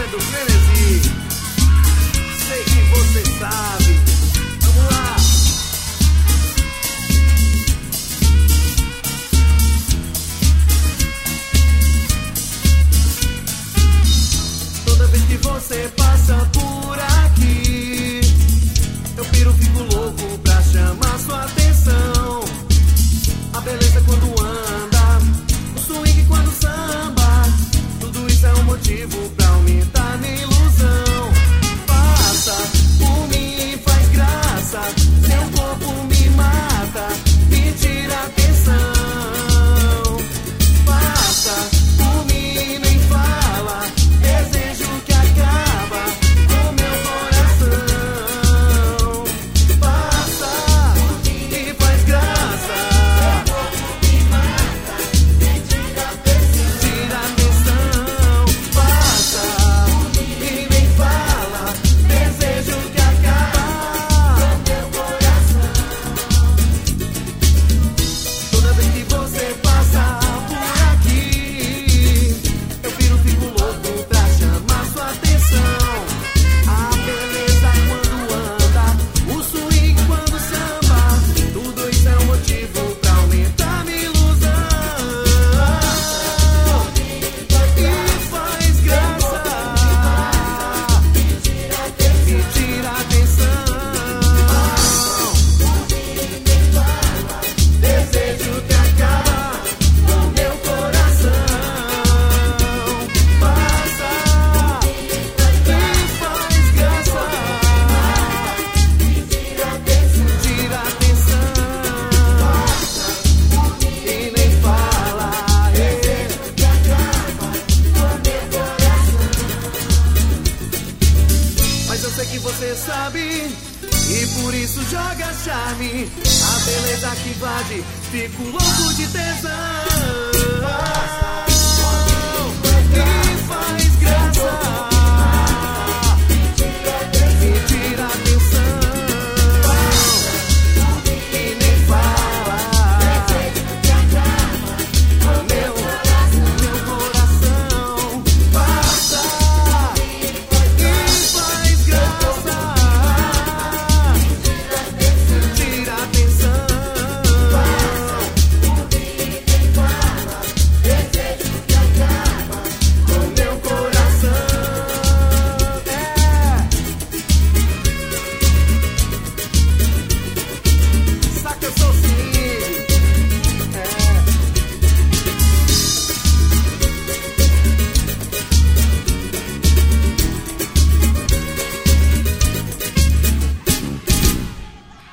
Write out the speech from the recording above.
é do frenesi. Sei que você sabe. Vamos lá. Toda vez que você passa por aqui, eu piro, fico louco pra chamar sua atenção. A beleza quando anda, o swing quando samba, tudo isso é um motivo pra aumentar minha ilusão. Passa por mim, faz graça, seu corpo me mata, me tira atenção. Passa por mim, nem fala, desejo que acaba com meu coração. Passa e faz graça, tira atenção. Passa e nem fala, desejo que acaba com meu coração. Toda vez que você passa por aqui, eu piro, fico louco pra chamar sua atenção. A beleza quando anda, o swing quando samba, tudo isso é um motivo pra aumentar minha ilusão. E faz graça, me tira atenção. Desejo que acaba com meu coração. Passa e faz graça, tira atenção. E nem fala, desejo que acaba com meu coração. Mas eu sei que você sabe, e por isso joga charme. A beleza que invade, fico louco de tesão.